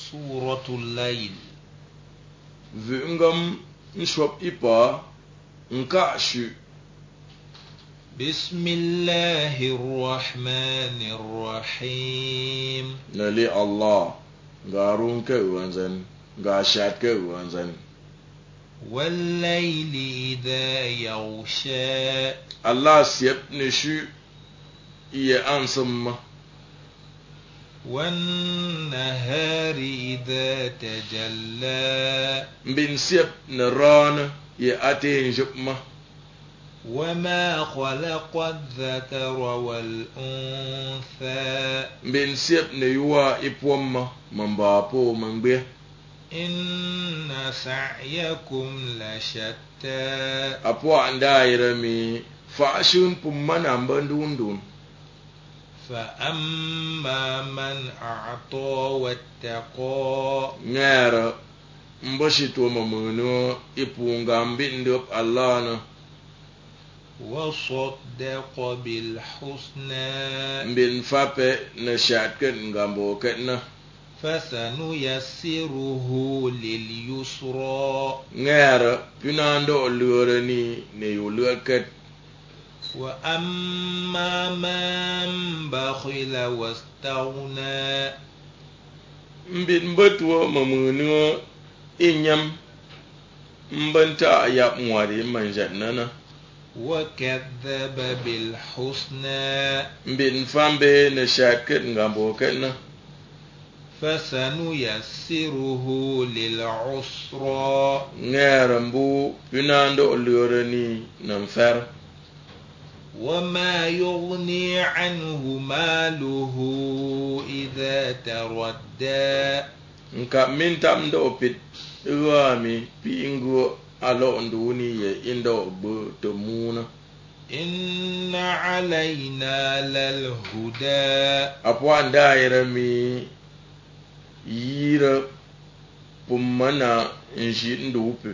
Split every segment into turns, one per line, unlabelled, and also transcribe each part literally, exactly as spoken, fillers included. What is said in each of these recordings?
سورة الليل.
Vungam nshop ipa nkashu.
بسم الله الرحمن الرحيم.
Nali Allah garun ke uanzan gashat ke uanzan.
والليل إذا يغشى.
Allah siap nishu iya ansam.
والنهار إذا تجلى.
Bin siap naran iya atin jupma.
وما خلق الذكر والأنثى.
Bin siap na yuwa ipwamma mambapo mangbe.
إن سعيكم لشتى.
Apo anda irami fashun pumana mbandundun.
فأما من أعطى واتقى.
Ngara mbashito mamuno ipunga mbindop Allah na.
وصدق بالحسنى.
Mbin fape na shatket ngambo ketna.
فسنيسره لليسرى.
Ngara pinando lure ni ne yuluket.
وأما من بخل واستغنى.
Mbin batwa mamuno inyam mbanta yap mwari manjat nana.
وكذب بالحسنى.
Mbin fambe na shatket ngambo ketna.
فسنيسره للعسرى.
Ngara mbu pinando lure ni namfer.
وما يغني عنه ماله إذا تردى.
Nka mintam ndo pit uami pingo alo nduni ye indo bu temuna.
إن علينا للهدى.
Apwa ndaira mi yira pumana nji ndupe.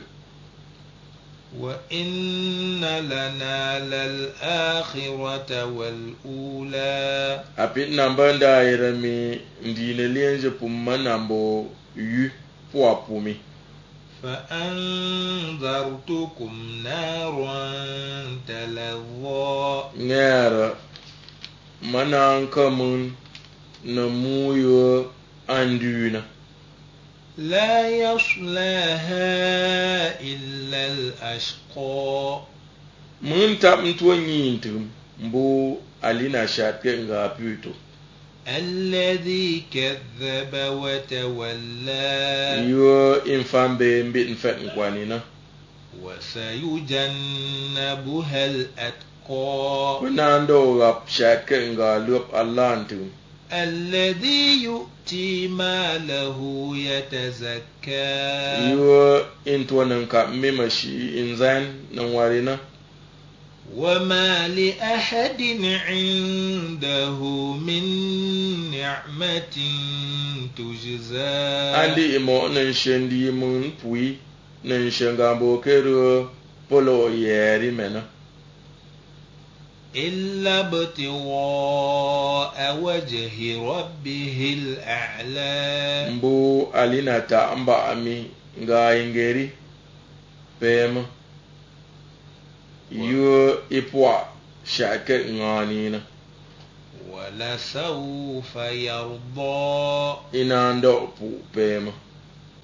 وإن لنا للآخرة والأولى.
Apit namba ndaira mi ndine lienje pumana mbo yu pwa pumi.
فأنذرتكم نارا تلظى.
Ngara mananka mun na muyo anduna.
لا يصلاها إلا الأشقى.
Mun tap ntwa nyintum mbo alina shatke nga puto.
الذي كذب وتولى.
Yo infambe mbit mfet nkwanina.
وسيجنبها الأتقى.
Kunando rap shatke nga lup allantum.
الذي يؤتي ماله يتزكى.
Yo intwa nanka mimashi inzan nangwarina.
وما لأحد عنده من نعمة تجزى.
Andi imo nanshendi mun pui nanshengambo kero polo yeri mena.
إلا ابتغاء وجه ربه الأعلى.
Mbo alina ta amba ami nga ingeri pema. Yo ipwa shake nganina.
ولسوف يرضى.
Inando pu pema.